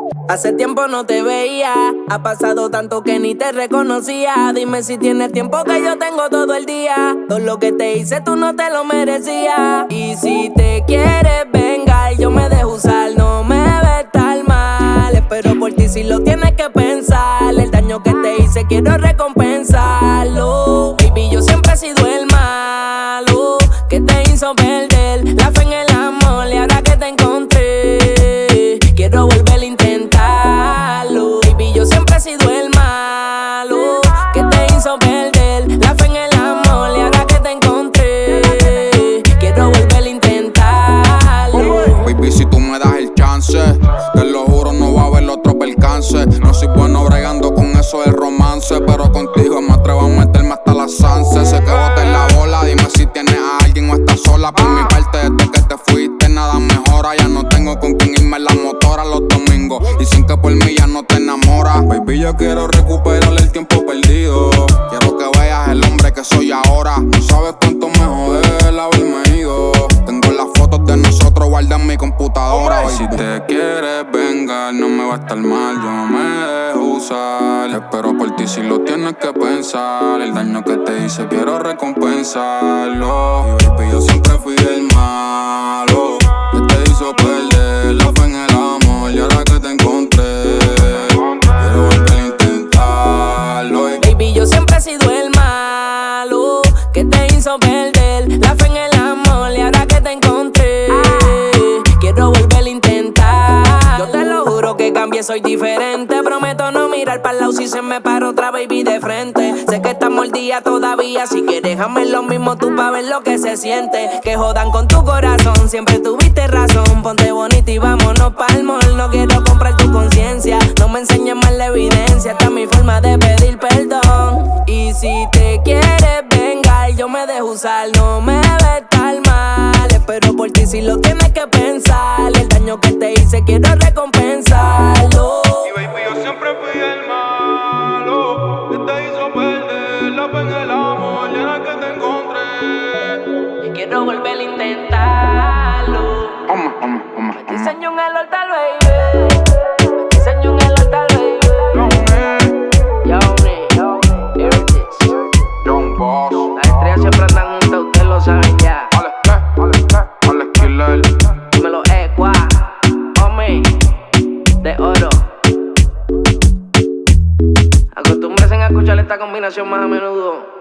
Hace tiempo no te veía, ha pasado tanto que ni te reconocía. Dime si tienes tiempo que yo tengo todo el día. Todo lo que te hice tú no te lo merecías. Y si te quieres vengar, yo me dejo usar, no me ves tan mal. Espero por ti si lo tienes que pensar. El daño que te hice quiero recompensarlo. Baby, yo siempre he sido el malo que te hizo perder la fe en el amor. Y ahora que te encontré, quiero volver a intentarlo. Baby, yo siempre he sido el malo que te hizo perder la fe en el amor. Y ahora que te encontré, quiero volver a intentarlo. Baby, si tú me das el chance, te lo juro no va a haber otro percance. No soy bueno bregando con eso del romance, pero contigo me atrevo a meterme hasta las sanse. Sé que botes la bola, dime si tienes a alguien o estás sola. Por mi parte, desde que te fuiste nada mejora. Ya no tengo con quien irme en la motora los domingos, dicen que por mí ya no te enamoras. Baby, yo quiero recuperar el tiempo perdido. Quiero que veas el hombre que soy ahora. No sabes cuánto me jode el haberme ido. Tengo las fotos de nosotros guardadas en mi computadora. Si te quieres vengar, no me va a estar mal, yo me dejo usar. Espero por ti si lo tienes que pensar. El daño que te hice quiero recompensarlo. Y baby, yo siempre fui el malo que te hizo perder la fe en el amor. Y ahora que te encontré, quiero volver a intentarlo. Baby, yo siempre he sido el malo que te hizo perder la fe en el amor. Y ahora que te encontré, quiero volver a intentar. Yo te lo juro que cambié, soy diferente. Prometo no mirar para el lado si se me para otra baby de frente. Sé que estás mordida todavía, si quieres déjame lo mismo tú pa' ver lo que se siente. Que jodan con tu corazón, siempre tuviste razón. Ponte bonita y vámonos pa'l mall. No quiero comprar tu conciencia, no me enseñes más la evidencia. Esta es mi forma de pedir perdón. Y si te quieres vengar, yo me dejo usar, no me ves tan mal. Espero por ti si lo tienes que pensar. El daño que te hice quiero recompensarlo. Y baby, yo siempre fui el malo que te hizo perder la fe en el amor. Y ahora que te encontré, quiero volver a intentarlo. Te enseño un el altar, baby. Te enseño un el altar, baby. John Boss. Las estrellas siempre andan juntas, ustedes lo saben ya. Alex Killer. Dímelo, Equa, homie, de oro. Acostúmbrense a escuchar esta combinación más a menudo.